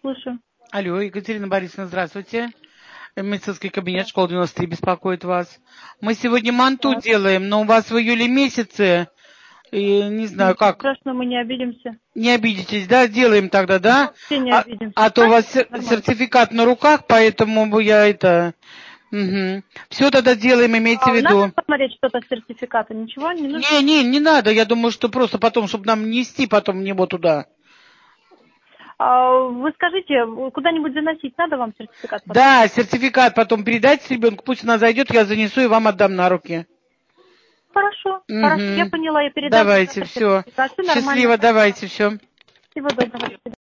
слушаю. Алло, Екатерина Борисовна, здравствуйте. Медицинский кабинет школы 93 беспокоит вас. Мы сегодня манту делаем, но у вас в июле месяце, и не знаю Ничего как. страшного, мы не обидимся. Не обидитесь, да? Делаем тогда, да? Все не обидимся. А то у вас Нормально. сертификат на руках, поэтому я это... Угу. Все тогда делаем, имейте в виду. Надо посмотреть что-то с сертификата? Ничего не нужно? Не надо. Я думаю, что просто потом, чтобы нам нести потом него туда. Вы скажите, куда-нибудь заносить надо вам сертификат? Потом? Да, сертификат потом передайте ребенку, пусть она зайдет, я занесу и вам отдам на руки. Хорошо, хорошо, я поняла, я передам. Давайте, все. Счастливо, давайте, все. Всего доброго.